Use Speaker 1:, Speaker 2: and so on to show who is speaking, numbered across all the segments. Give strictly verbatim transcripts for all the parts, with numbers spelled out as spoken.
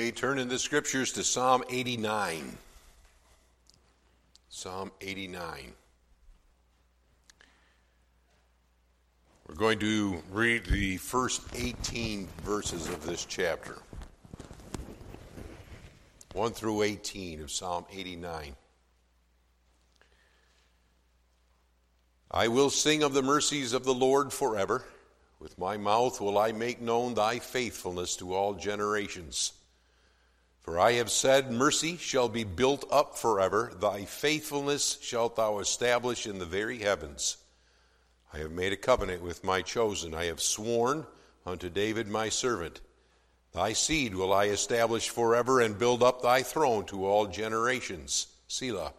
Speaker 1: may turn in the scriptures to Psalm eighty-nine. Psalm eighty-nine. We're going to read the first eighteen verses of this chapter. one through eighteen of Psalm eighty-nine. I will sing of the mercies of the Lord forever. With my mouth will I make known thy faithfulness to all generations. For I have said, mercy shall be built up forever. Thy faithfulness shalt thou establish in the very heavens. I have made a covenant with my chosen. I have sworn unto David my servant. Thy seed will I establish forever and build up thy throne to all generations. Selah.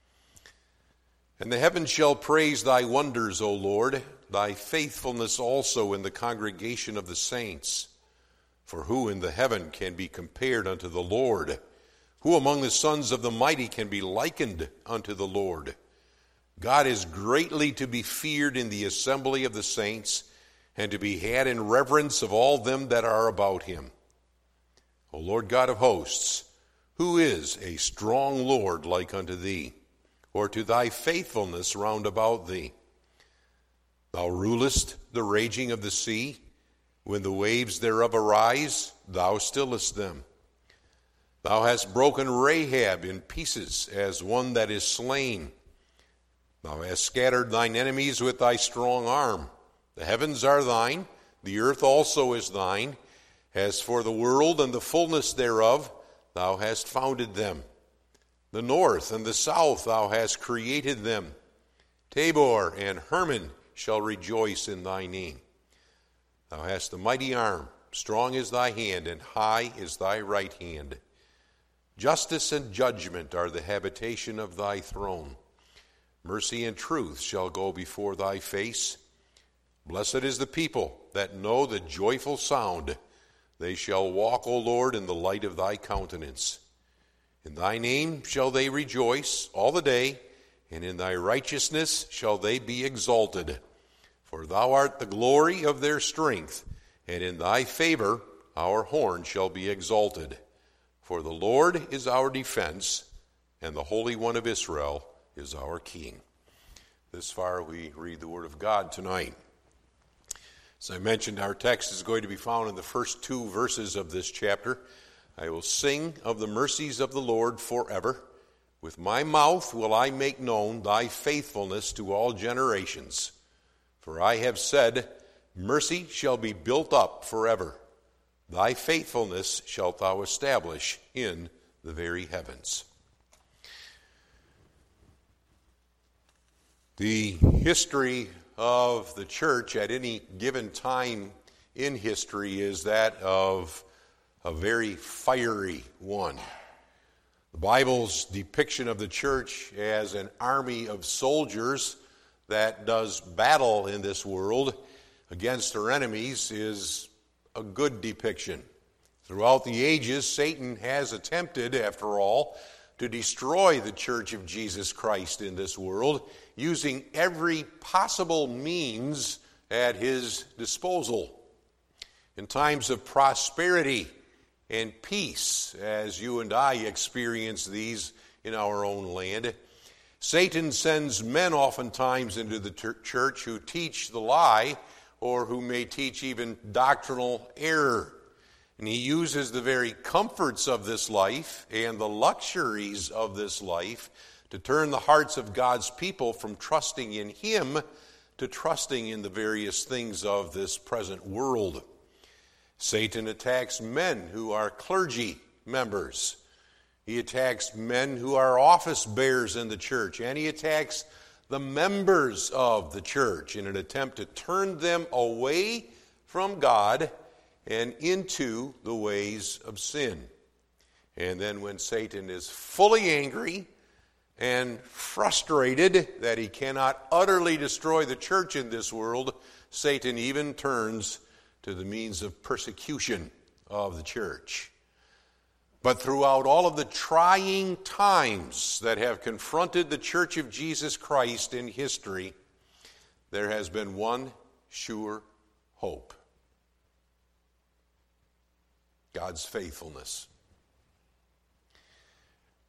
Speaker 1: And the heavens shall praise thy wonders, O Lord, thy faithfulness also in the congregation of the saints. For who in the heaven can be compared unto the Lord? Who among the sons of the mighty can be likened unto the Lord? God is greatly to be feared in the assembly of the saints, and to be had in reverence of all them that are about him. O Lord God of hosts, who is a strong Lord like unto thee, or to thy faithfulness round about thee? Thou rulest the raging of the sea. When the waves thereof arise, thou stillest them. Thou hast broken Rahab in pieces as one that is slain. Thou hast scattered thine enemies with thy strong arm. The heavens are thine, the earth also is thine. As for the world and the fullness thereof, thou hast founded them. The north and the south thou hast created them. Tabor and Hermon shall rejoice in thy name. Thou hast a mighty arm, strong is thy hand, and high is thy right hand. Justice and judgment are the habitation of thy throne. Mercy and truth shall go before thy face. Blessed is the people that know the joyful sound. They shall walk, O Lord, in the light of thy countenance. In thy name shall they rejoice all the day, and in thy righteousness shall they be exalted. For thou art the glory of their strength, and in thy favor our horn shall be exalted. For the Lord is our defense, and the Holy One of Israel is our King. This far we read the Word of God tonight. As I mentioned, our text is going to be found in the first two verses of this chapter. I will sing of the mercies of the Lord forever. With my mouth will I make known thy faithfulness to all generations. For I have said, mercy shall be built up forever. Thy faithfulness shalt thou establish in the very heavens. The history of the church at any given time in history is that of a very fiery one. The Bible's depiction of the church as an army of soldiers that does battle in this world against their enemies is a good depiction. Throughout the ages, Satan has attempted, after all, to destroy the church of Jesus Christ in this world, using every possible means at his disposal. In times of prosperity and peace, as you and I experience these in our own land, Satan sends men oftentimes into the church who teach the lie, or who may teach even doctrinal error. And he uses the very comforts of this life and the luxuries of this life to turn the hearts of God's people from trusting in him to trusting in the various things of this present world. Satan attacks men who are clergy members. He attacks men who are office bearers in the church, and he attacks the members of the church in an attempt to turn them away from God and into the ways of sin. And then when Satan is fully angry and frustrated that he cannot utterly destroy the church in this world, Satan even turns to the means of persecution of the church. But throughout all of the trying times that have confronted the Church of Jesus Christ in history, there has been one sure hope: God's faithfulness.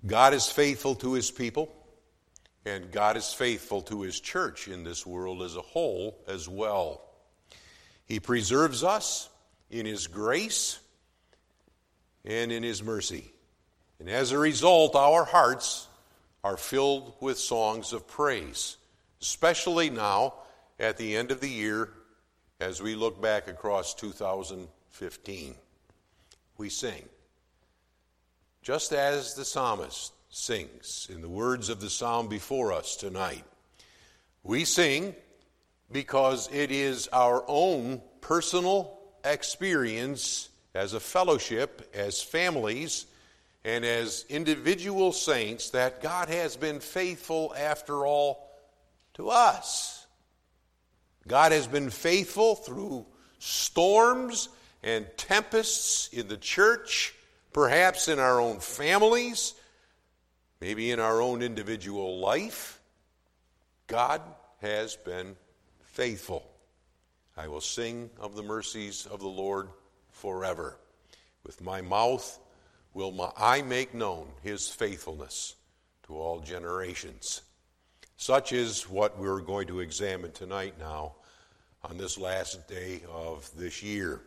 Speaker 1: God is faithful to his people, and God is faithful to his church in this world as a whole as well. He preserves us in his grace and in his mercy. And as a result, our hearts are filled with songs of praise, especially now at the end of the year as we look back across two thousand fifteen. We sing, just as the psalmist sings in the words of the psalm before us tonight. We sing because it is our own personal experience as a fellowship, as families, and as individual saints that God has been faithful after all to us. God has been faithful through storms and tempests in the church, perhaps in our own families, maybe in our own individual life. God has been faithful. I will sing of the mercies of the Lord forever. With my mouth will my, I make known his faithfulness to all generations. Such is what we're going to examine tonight now on this last day of this year.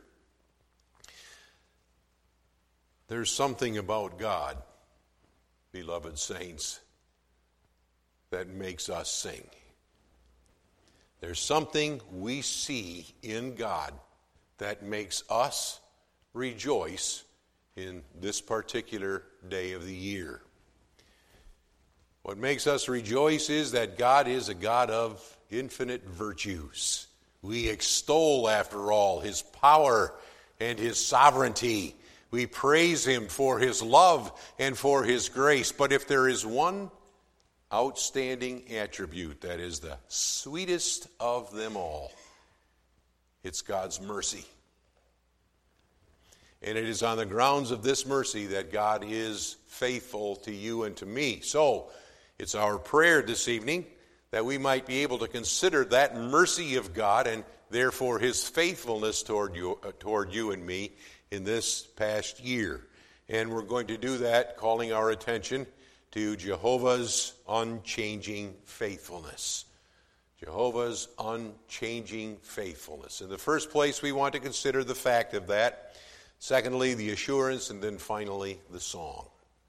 Speaker 1: There's something about God, beloved saints, that makes us sing. There's something we see in God that makes us rejoice in this particular day of the year. What makes us rejoice is that God is a God of infinite virtues. We extol, after all, his power and his sovereignty. We praise him for his love and for his grace. But if there is one outstanding attribute that is the sweetest of them all, it's God's mercy. And it is on the grounds of this mercy that God is faithful to you and to me. So, it's our prayer this evening that we might be able to consider that mercy of God and therefore his faithfulness toward you, uh, toward you and me in this past year. And we're going to do that calling our attention to Jehovah's unchanging faithfulness. Jehovah's unchanging faithfulness. In the first place, we want to consider the fact of that. Secondly, the assurance, and then finally, the song.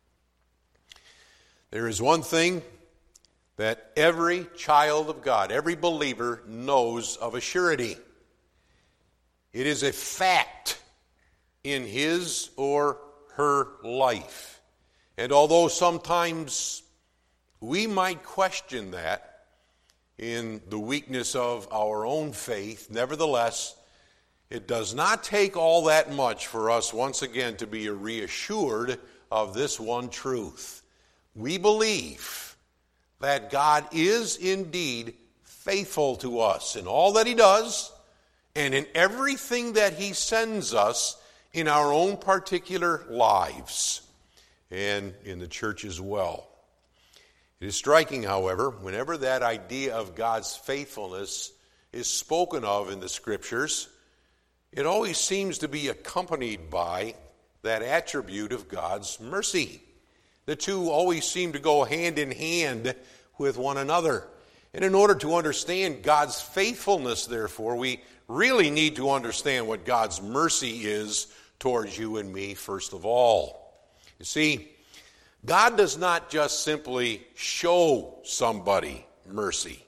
Speaker 1: There is one thing that every child of God, every believer knows of a surety. It is a fact in his or her life. And although sometimes we might question that in the weakness of our own faith, nevertheless, it does not take all that much for us once again to be reassured of this one truth. We believe that God is indeed faithful to us in all that he does and in everything that he sends us in our own particular lives and in the church as well. It is striking, however, whenever that idea of God's faithfulness is spoken of in the Scriptures, it always seems to be accompanied by that attribute of God's mercy. The two always seem to go hand in hand with one another. And in order to understand God's faithfulness, therefore, we really need to understand what God's mercy is towards you and me, first of all. You see, God does not just simply show somebody mercy.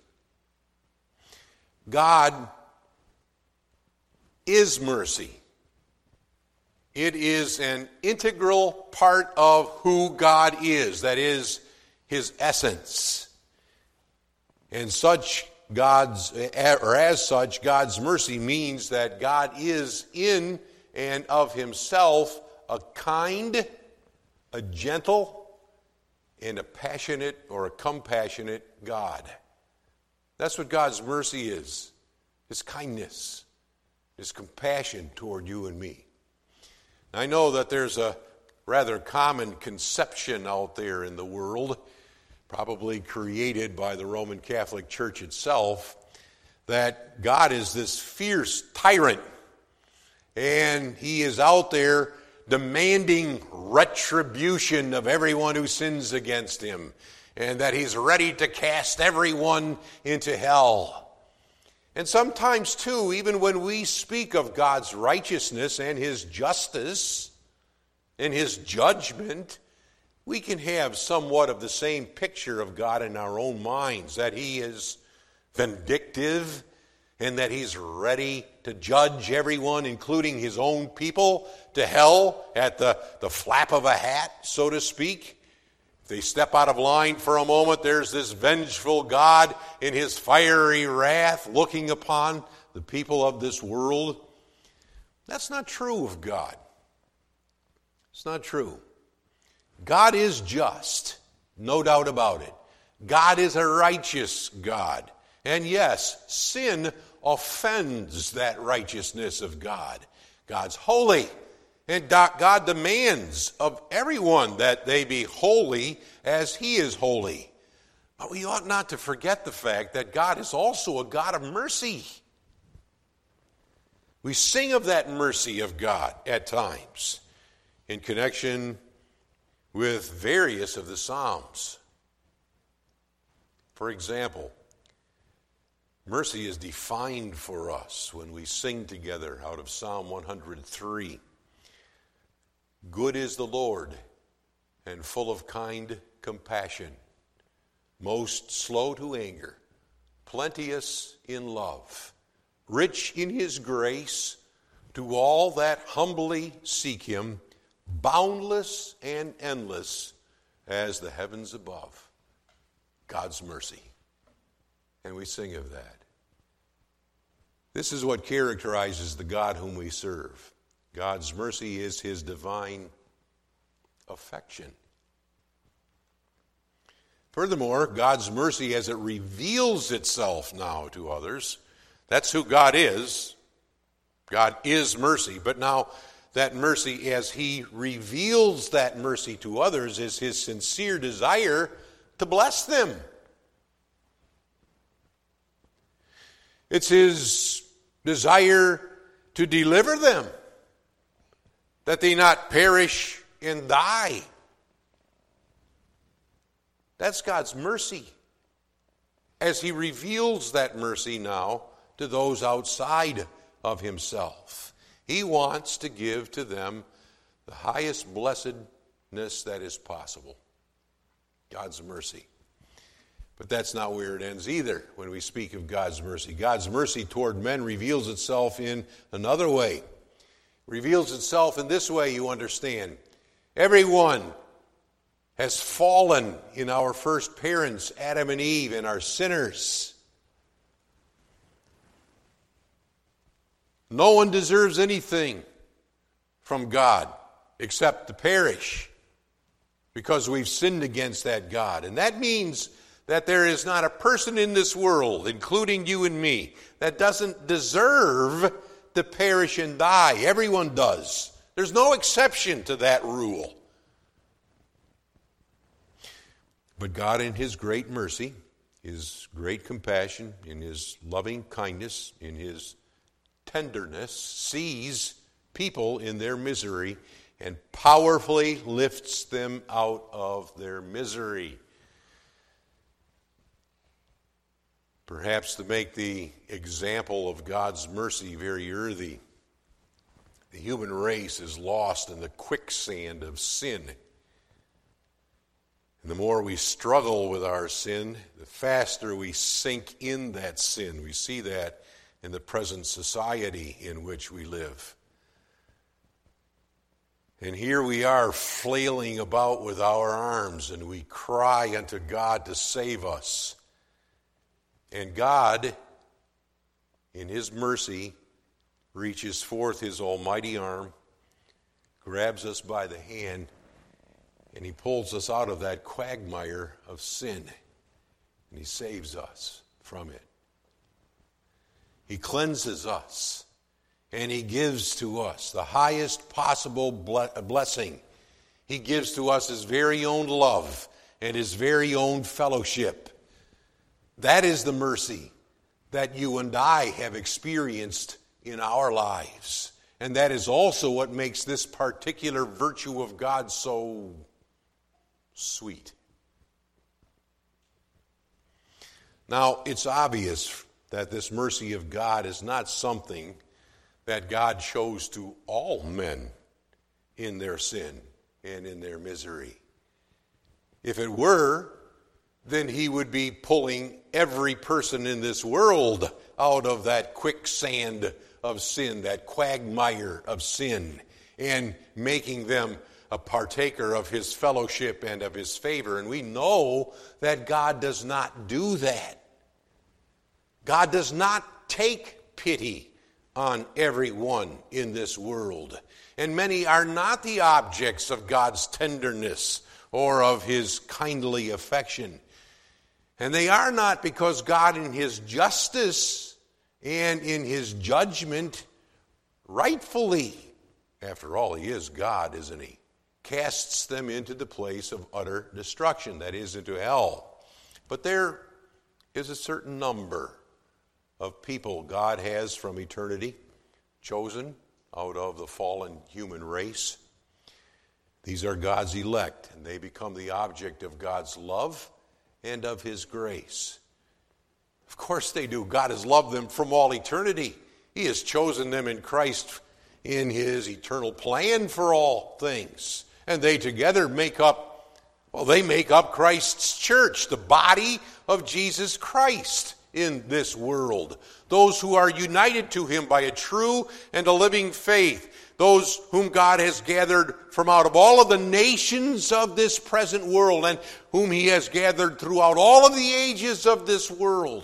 Speaker 1: God is mercy. It is an integral part of who God is, that is, his essence. And such God's, or as such, God's mercy means that God is in and of himself a kind, a gentle, and a passionate or a compassionate God. That's what God's mercy is, his kindness, his compassion toward you and me. I know that there's a rather common conception out there in the world, probably created by the Roman Catholic Church itself, that God is this fierce tyrant, and he is out there demanding retribution of everyone who sins against him, and that he's ready to cast everyone into hell. And sometimes, too, even when we speak of God's righteousness and his justice and his judgment, we can have somewhat of the same picture of God in our own minds, that he is vindictive and that he's ready to judge everyone, including his own people, to hell at the, the flap of a hat, so to speak. If they step out of line for a moment, there's this vengeful God in his fiery wrath looking upon the people of this world. That's not true of God. It's not true. God is just, no doubt about it. God is a righteous God. And yes, sin offends that righteousness of God. God's holy, and God demands of everyone that they be holy as he is holy. But we ought not to forget the fact that God is also a God of mercy. We sing of that mercy of God at times in connection with various of the Psalms. For example, mercy is defined for us when we sing together out of Psalm one hundred three. Good is the Lord, and full of kind compassion, most slow to anger, plenteous in love, rich in his grace to all that humbly seek him, boundless and endless as the heavens above. God's mercy. And we sing of that. This is what characterizes the God whom we serve. God's mercy is his divine affection. Furthermore, God's mercy as it reveals itself now to others, that's who God is. God is mercy. But now that mercy, as he reveals that mercy to others, is his sincere desire to bless them. It's his desire to deliver them, that they not perish and die. That's God's mercy, as he reveals that mercy now to those outside of himself. He wants to give to them the highest blessedness that is possible. God's mercy. But that's not where it ends either when we speak of God's mercy. God's mercy toward men reveals itself in another way. It reveals itself in this way, you understand. Everyone has fallen in our first parents, Adam and Eve, and are sinners. No one deserves anything from God except to perish because we've sinned against that God. And that means that there is not a person in this world, including you and me, that doesn't deserve to perish and die. Everyone does. There's no exception to that rule. But God, in his great mercy, his great compassion, in his loving kindness, in his tenderness, sees people in their misery and powerfully lifts them out of their misery. Perhaps to make the example of God's mercy very earthy, the human race is lost in the quicksand of sin. And the more we struggle with our sin, the faster we sink in that sin. We see that in the present society in which we live. And here we are flailing about with our arms, and we cry unto God to save us. And God, in his mercy, reaches forth his almighty arm, grabs us by the hand, and he pulls us out of that quagmire of sin, and he saves us from it. He cleanses us, and he gives to us the highest possible blessing. He gives to us his very own love and his very own fellowship. That is the mercy that you and I have experienced in our lives. And that is also what makes this particular virtue of God so sweet. Now, it's obvious that this mercy of God is not something that God shows to all men in their sin and in their misery. If it were, then he would be pulling every person in this world out of that quicksand of sin, that quagmire of sin, and making them a partaker of his fellowship and of his favor. And we know that God does not do that. God does not take pity on everyone in this world. And many are not the objects of God's tenderness or of his kindly affection. And they are not because God in his justice and in his judgment rightfully, after all, he is God, isn't he, casts them into the place of utter destruction, that is, into hell. But there is a certain number of people God has from eternity chosen out of the fallen human race. These are God's elect, and they become the object of God's love and of his grace. Of course they do. God has loved them from all eternity. He has chosen them in Christ in his eternal plan for all things. And they together make up, well, they make up Christ's church, the body of Jesus Christ in this world. Those who are united to him by a true and a living faith. Those whom God has gathered from out of all of the nations of this present world and whom he has gathered throughout all of the ages of this world.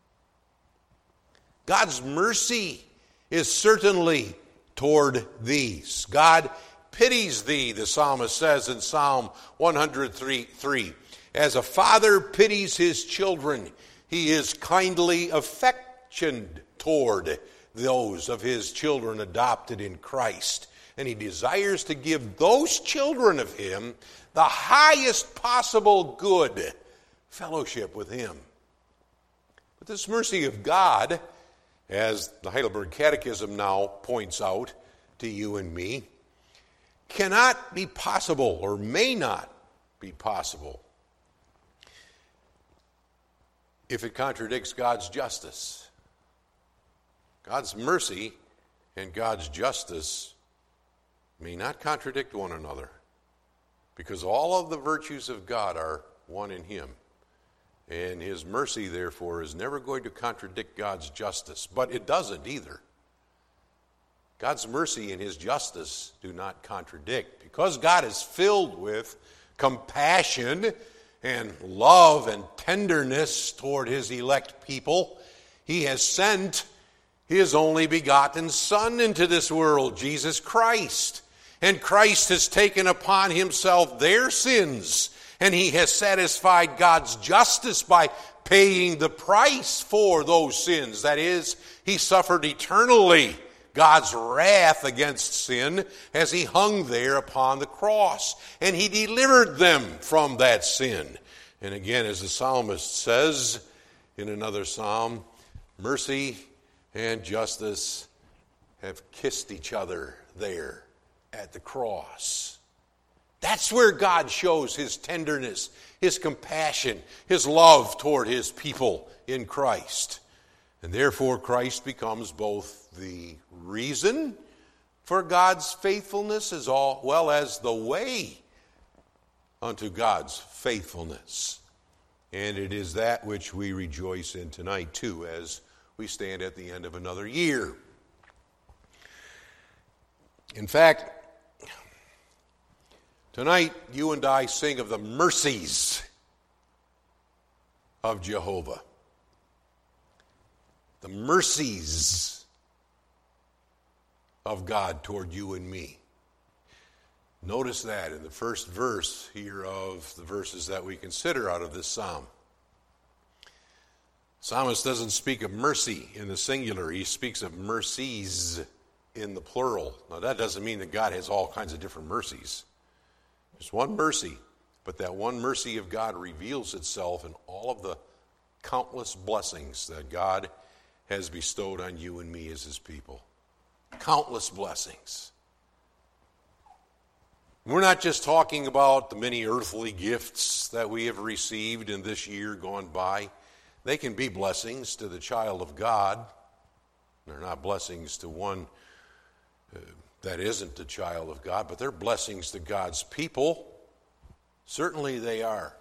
Speaker 1: God's mercy is certainly toward these. God pities thee, the psalmist says in Psalm one hundred three. As a father pities his children, he is kindly affectioned toward those of his children adopted in Christ. And he desires to give those children of him the highest possible good, fellowship with him. But this mercy of God, as the Heidelberg Catechism now points out to you and me, cannot be possible or may not be possible if it contradicts God's justice. God's mercy and God's justice may not contradict one another, because all of the virtues of God are one in him. And his mercy, therefore, is never going to contradict God's justice. But it doesn't either. God's mercy and his justice do not contradict. Because God is filled with compassion and love and tenderness toward his elect people, he has sent his only begotten Son into this world, Jesus Christ. And Christ has taken upon himself their sins, and he has satisfied God's justice by paying the price for those sins. That is, he suffered eternally God's wrath against sin as he hung there upon the cross. And he delivered them from that sin. And again, as the psalmist says in another psalm, mercy and justice have kissed each other there at the cross. That's where God shows his tenderness, his compassion, his love toward his people in Christ. And therefore Christ becomes both the reason for God's faithfulness as well as the way unto God's faithfulness. And it is that which we rejoice in tonight too, as we stand at the end of another year. In fact, tonight you and I sing of the mercies of Jehovah. The mercies of God toward you and me. Notice that in the first verse here of the verses that we consider out of this psalm. Psalmist doesn't speak of mercy in the singular. He speaks of mercies in the plural. Now that doesn't mean that God has all kinds of different mercies. There's one mercy, but that one mercy of God reveals itself in all of the countless blessings that God has bestowed on you and me as his people. Countless blessings. We're not just talking about the many earthly gifts that we have received in this year gone by. They can be blessings to the child of God. They're not blessings to one uh, that isn't the child of God, but they're blessings to God's people. Certainly they are.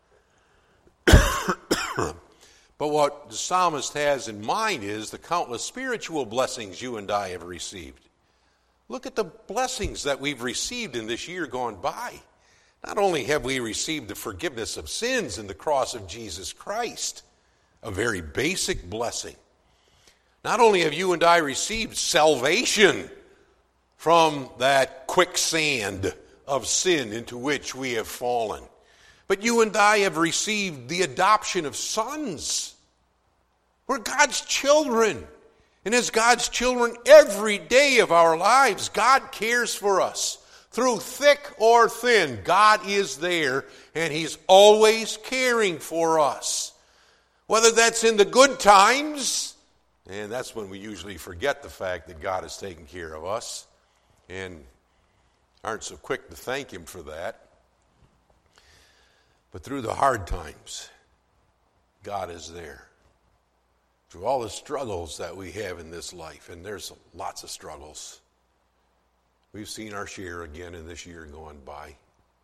Speaker 1: But what the psalmist has in mind is the countless spiritual blessings you and I have received. Look at the blessings that we've received in this year gone by. Not only have we received the forgiveness of sins in the cross of Jesus Christ, a very basic blessing. Not only have you and I received salvation from that quicksand of sin into which we have fallen, but you and I have received the adoption of sons. We're God's children. And as God's children, every day of our lives, God cares for us. Through thick or thin, God is there, and He's always caring for us. Whether that's in the good times, and that's when we usually forget the fact that God is taking care of us, and aren't so quick to thank Him for that. But through the hard times, God is there. Through all the struggles that we have in this life, and there's lots of struggles. We've seen our share again in this year going by.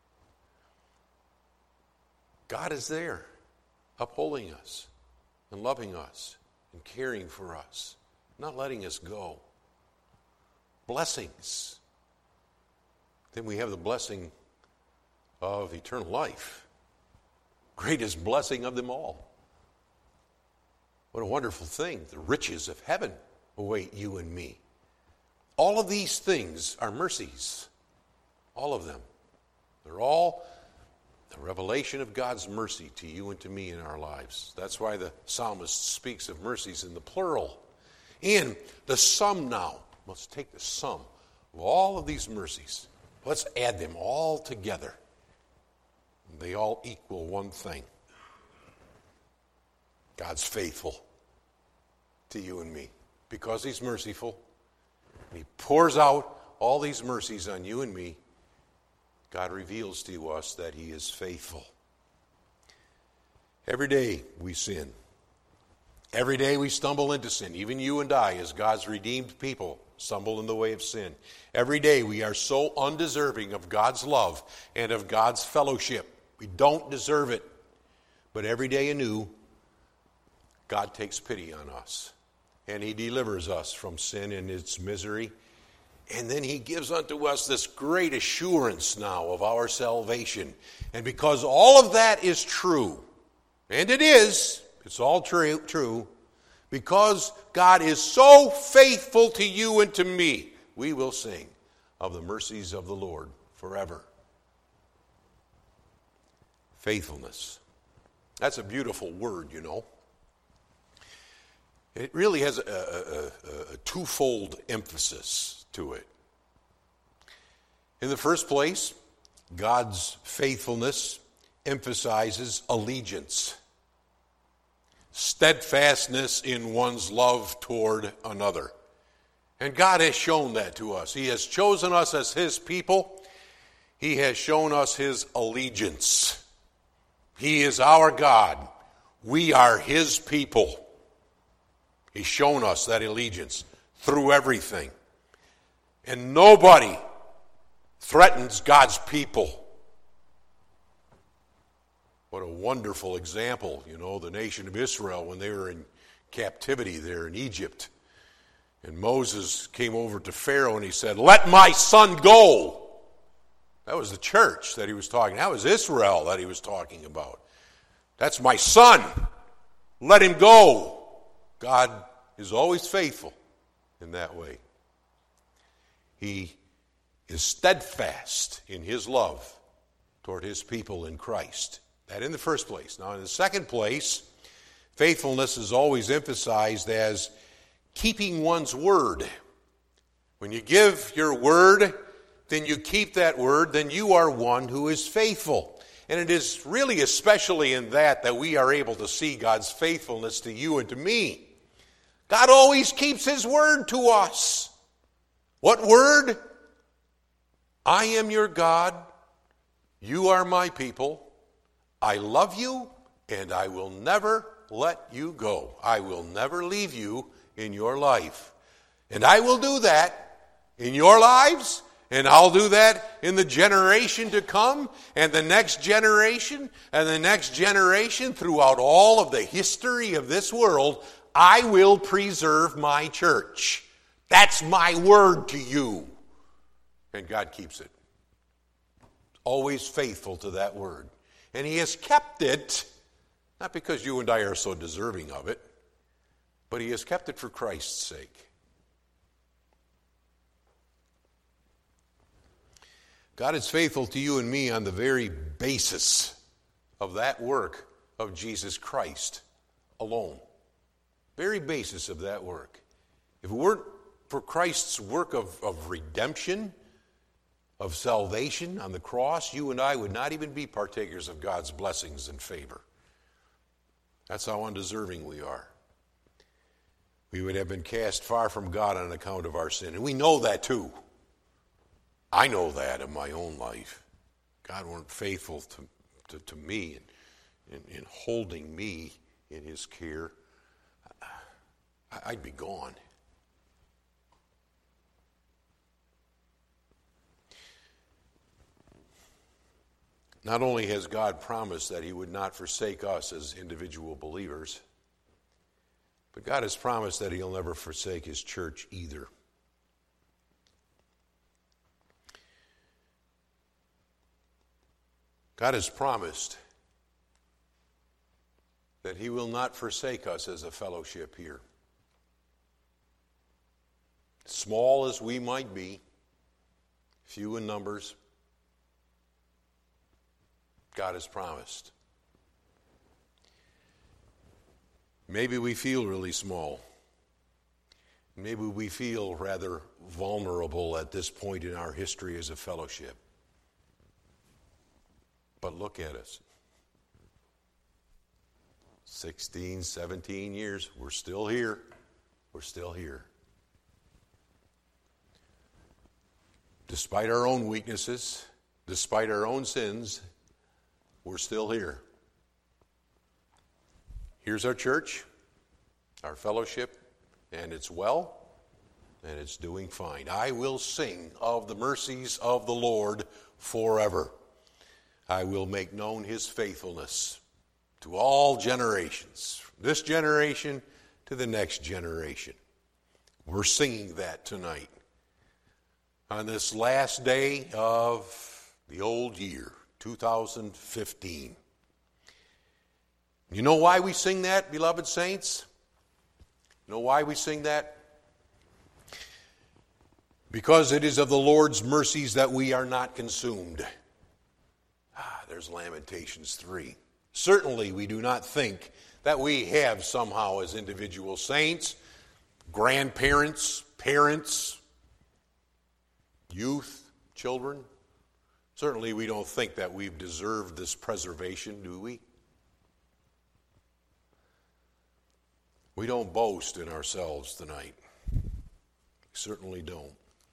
Speaker 1: God is there, upholding us and loving us and caring for us, not letting us go. Blessings. Then we have the blessing of eternal life. Greatest blessing of them all. What a wonderful thing. The riches of heaven await you and me. All of these things are mercies. All of them. They're all the revelation of God's mercy to you and to me in our lives. That's why the psalmist speaks of mercies in the plural. And the sum now. Let's take the sum of all of these mercies. Let's add them all together. They all equal one thing. God's faithful to you and me because He's merciful. And He pours out all these mercies on you and me. God reveals to us that He is faithful. Every day we sin. Every day we stumble into sin. Even you and I, as God's redeemed people, stumble in the way of sin. Every day we are so undeserving of God's love and of God's fellowship. We don't deserve it. But every day anew, God takes pity on us. And He delivers us from sin and its misery. And then He gives unto us this great assurance now of our salvation. And because all of that is true, and it is, it's all true, true, because God is so faithful to you and to me, we will sing of the mercies of the Lord forever. Faithfulness. That's a beautiful word, you know. It really has a, a, a, a twofold emphasis to it. In the first place, God's faithfulness emphasizes allegiance, steadfastness in one's love toward another. And God has shown that to us. He has chosen us as His people. He has shown us His allegiance. He is our God. We are His people. He's shown us that allegiance through everything. And nobody threatens God's people. What a wonderful example, you know, the nation of Israel when they were in captivity there in Egypt. And Moses came over to Pharaoh and he said, "Let my son go." That was the church that he was talking. That was Israel that he was talking about. That's my son. Let him go. God is always faithful in that way. He is steadfast in His love toward His people in Christ. That in the first place. Now in the second place, faithfulness is always emphasized as keeping one's word. When you give your word, then you keep that word, then you are one who is faithful. And it is really especially in that that we are able to see God's faithfulness to you and to me. God always keeps His word to us. What word? I am your God. You are my people. I love you, and I will never let you go. I will never leave you in your life. And I will do that in your lives, and I'll do that in the generation to come, and the next generation, and the next generation throughout all of the history of this world. I will preserve my church. That's my word to you. And God keeps it. Always faithful to that word. And he has kept it, not because you and I are so deserving of it, but he has kept it for Christ's sake. God is faithful to you and me on the very basis of that work of Jesus Christ alone. Very basis of that work. If it weren't for Christ's work of, of redemption, of salvation on the cross, you and I would not even be partakers of God's blessings and favor. That's how undeserving we are. We would have been cast far from God on account of our sin. And we know that too. I know that in my own life. God weren't faithful to, to, to me in, in, in holding me in his care. I'd be gone. Not only has God promised that he would not forsake us as individual believers, but God has promised that he'll never forsake his church either. God has promised that he will not forsake us as a fellowship here. Small as we might be, few in numbers, God has promised. Maybe we feel really small. Maybe we feel rather vulnerable at this point in our history as a fellowship. But look at us. sixteen, seventeen years, we're still here. We're still here. Despite our own weaknesses, despite our own sins, we're still here. Here's our church, our fellowship, and it's well, and it's doing fine. I will sing of the mercies of the Lord forever. I will make known his faithfulness to all generations, this generation to the next generation. We're singing that tonight on this last day of the old year, two thousand fifteen. You know why we sing that, beloved saints? You know why we sing that? Because it is of the Lord's mercies that we are not consumed. Ah, there's Lamentations three. Certainly we do not think that we have somehow as individual saints, grandparents, parents, youth, children. Certainly we don't think that we've deserved this preservation, do we? We don't boast in ourselves tonight. We certainly don't.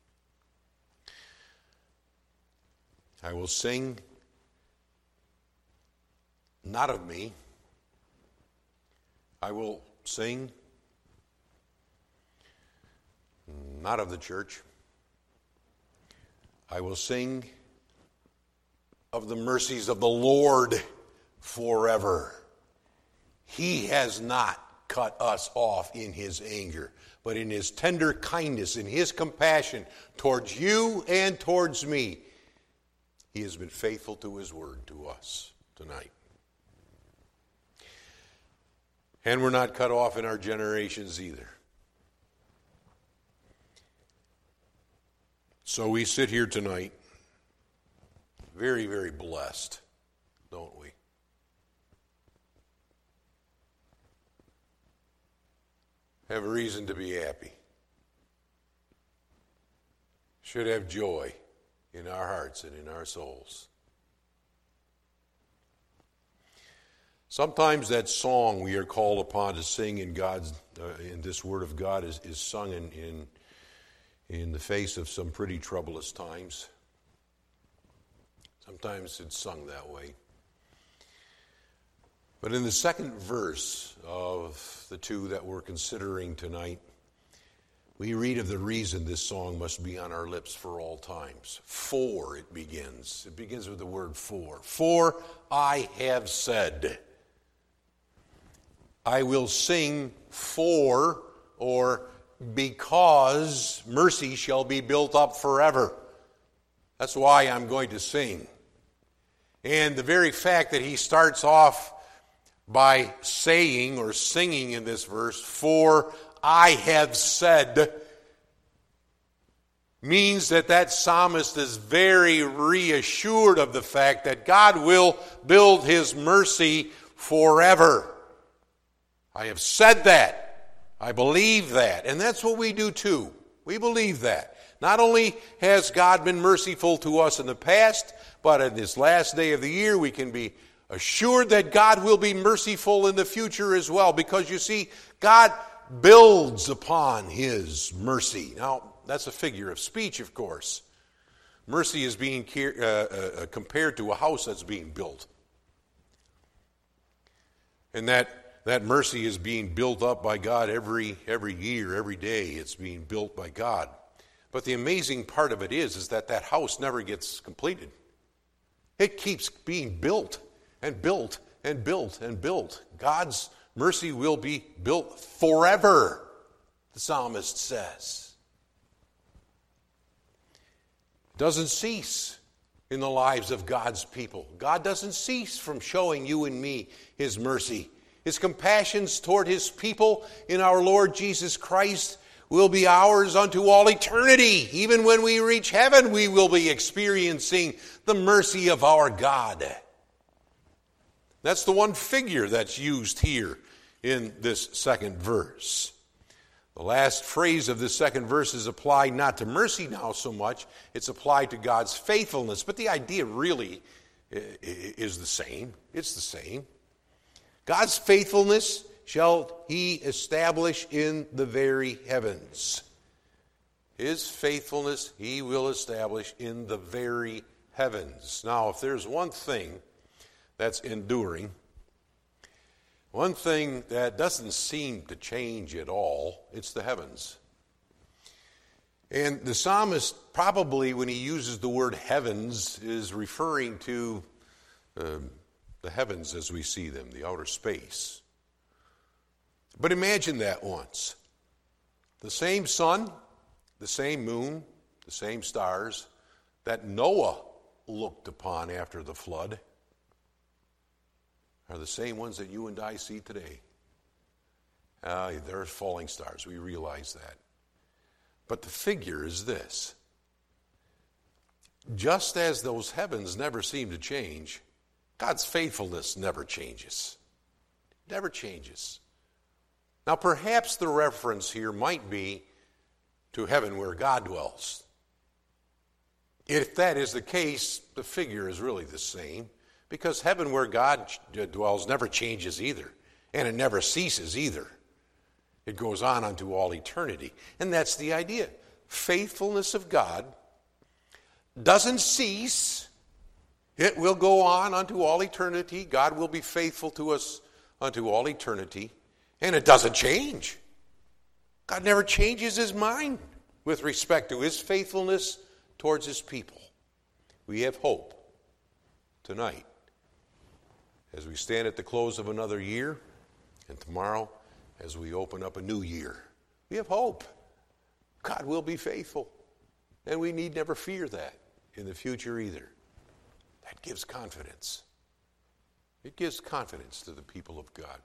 Speaker 1: I will sing not of me. I will sing not of the church. I will sing of the mercies of the Lord forever. He has not cut us off in his anger, but in his tender kindness, in his compassion towards you and towards me, he has been faithful to his word to us tonight. And we're not cut off in our generations either. So we sit here tonight very, very blessed, don't we? Have a reason to be happy. Should have joy in our hearts and in our souls. Sometimes that song we are called upon to sing in God's, uh, in this Word of God is, is sung in, in in the face of some pretty troublous times. Sometimes it's sung that way. But in the second verse of the two that we're considering tonight, we read of the reason this song must be on our lips for all times. For it begins. It begins with the word for. For I have said. I will sing for, or because mercy shall be built up forever. That's why I'm going to sing. And the very fact that he starts off by saying or singing in this verse, for I have said, means that that psalmist is very reassured of the fact that God will build his mercy forever. I have said that. I believe that. And that's what we do too. We believe that. Not only has God been merciful to us in the past, but in this last day of the year we can be assured that God will be merciful in the future as well. Because you see, God builds upon his mercy. Now, that's a figure of speech, of course. Mercy is being uh, uh, compared to a house that's being built. And that, that mercy is being built up by God every, every year, every day. It's being built by God. But the amazing part of it is, is that that house never gets completed. It keeps being built and built and built and built. God's mercy will be built forever, the psalmist says. It doesn't cease in the lives of God's people. God doesn't cease from showing you and me his mercy. His compassions toward his people in our Lord Jesus Christ will be ours unto all eternity. Even when we reach heaven, we will be experiencing the mercy of our God. That's the one figure that's used here in this second verse. The last phrase of this second verse is applied not to mercy now so much, it's applied to God's faithfulness. But the idea really is the same. It's the same. God's faithfulness shall he establish in the very heavens. His faithfulness he will establish in the very heavens. Now, if there's one thing that's enduring, one thing that doesn't seem to change at all, it's the heavens. And the psalmist probably, when he uses the word heavens, is referring to um, the heavens as we see them, the outer space. But imagine that once. The same sun, the same moon, the same stars that Noah looked upon after the flood are the same ones that you and I see today. Uh, they're falling stars. We realize that. But the figure is this. Just as those heavens never seem to change, God's faithfulness never changes. Never changes. Now, perhaps the reference here might be to heaven where God dwells. If that is the case, the figure is really the same, because heaven where God dwells never changes either, and it never ceases either. It goes on unto all eternity. And that's the idea. Faithfulness of God doesn't cease. It will go on unto all eternity. God will be faithful to us unto all eternity. And it doesn't change. God never changes his mind with respect to his faithfulness towards his people. We have hope tonight as we stand at the close of another year, and tomorrow as we open up a new year. We have hope. God will be faithful. And we need never fear that in the future either. That gives confidence. It gives confidence to the people of God.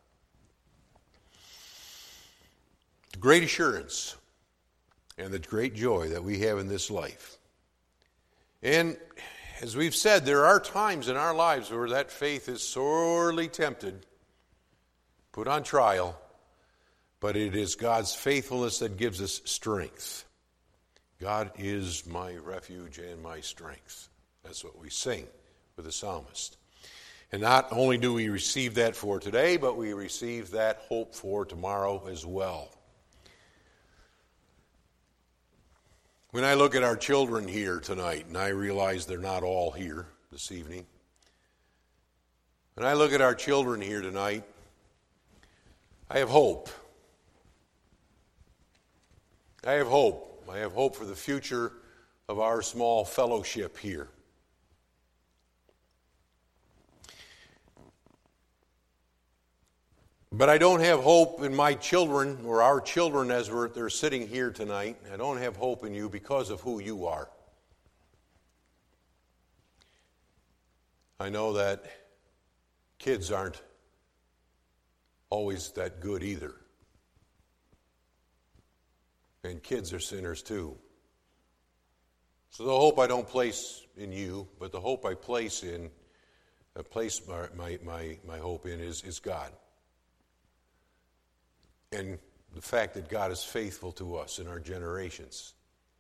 Speaker 1: The great assurance and the great joy that we have in this life. And as we've said, there are times in our lives where that faith is sorely tempted, put on trial, but it is God's faithfulness that gives us strength. God is my refuge and my strength. That's what we sing with the psalmist. And not only do we receive that for today, but we receive that hope for tomorrow as well. When I look at our children here tonight, and I realize they're not all here this evening, when I look at our children here tonight, I have hope. I have hope. I have hope for the future of our small fellowship here. But I don't have hope in my children or our children as we're, they're sitting here tonight. I don't have hope in you because of who you are. I know that kids aren't always that good either. And kids are sinners too. So the hope I don't place in you, but the hope I place in, I place my, my, my, my hope in is, is God. And the fact that God is faithful to us in our generations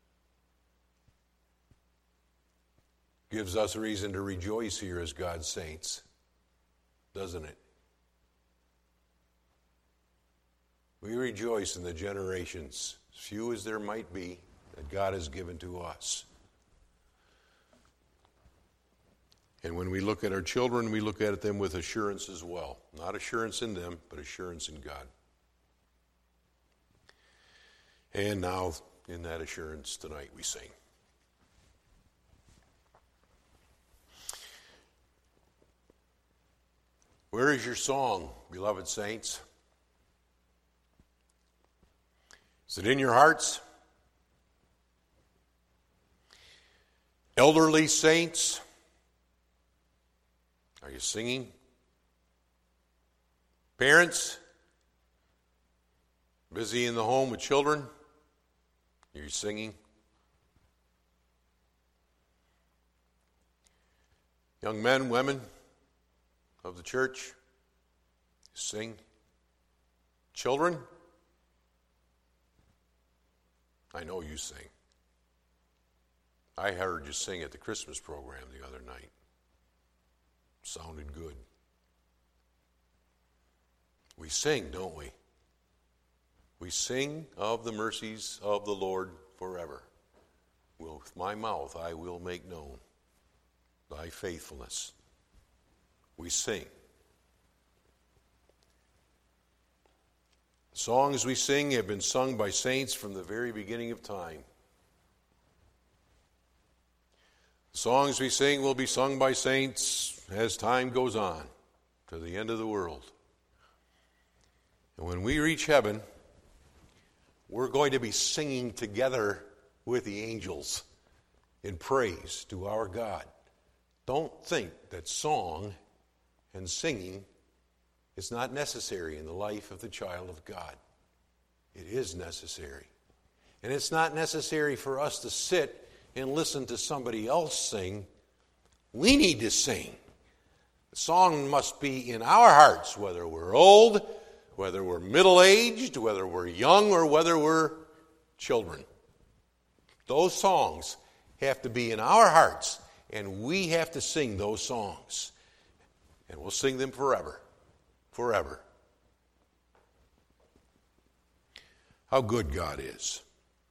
Speaker 1: gives us reason to rejoice here as God's saints, doesn't it? We rejoice in the generations, as few as there might be, that God has given to us. And when we look at our children, we look at them with assurance as well. Not assurance in them, but assurance in God. And now, in that assurance, tonight we sing. Where is your song, beloved saints? Is it in your hearts? Elderly saints, are you singing? Parents, busy in the home with children, are you singing? Young men, women of the church, sing. Children, I know you sing. I heard you sing at the Christmas program the other night. Sounded good. We sing, don't we? We sing of the mercies of the Lord forever. With my mouth I will make known thy faithfulness. We sing. The songs we sing have been sung by saints from the very beginning of time. The songs we sing will be sung by saints as time goes on to the end of the world. And when we reach heaven, we're going to be singing together with the angels in praise to our God. Don't think that song and singing is not necessary in the life of the child of God. It is necessary. And it's not necessary for us to sit and listen to somebody else sing. We need to sing. The song must be in our hearts, whether we're old, whether we're middle-aged, whether we're young, or whether we're children. Those songs have to be in our hearts, and we have to sing those songs. And we'll sing them forever, forever. How good God is.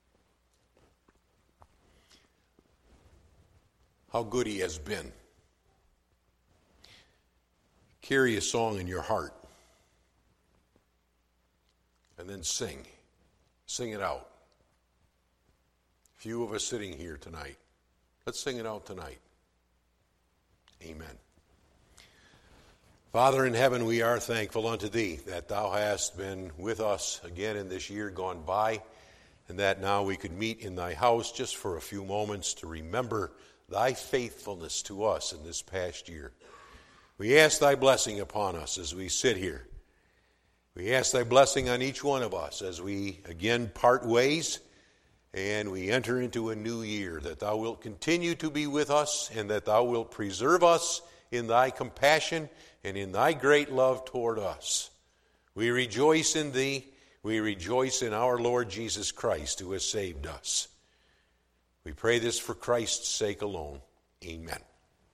Speaker 1: How good He has been. Carry a song in your heart. And then sing. Sing it out. Few of us sitting here tonight. Let's sing it out tonight. Amen. Father in heaven, we are thankful unto Thee that Thou hast been with us again in this year gone by, and that now we could meet in Thy house just for a few moments to remember Thy faithfulness to us in this past year. We ask Thy blessing upon us as we sit here. We ask Thy blessing on each one of us as we again part ways and we enter into a new year, that Thou wilt continue to be with us and that Thou wilt preserve us in Thy compassion and in Thy great love toward us. We rejoice in Thee. We rejoice in our Lord Jesus Christ, who has saved us. We pray this for Christ's sake alone. Amen.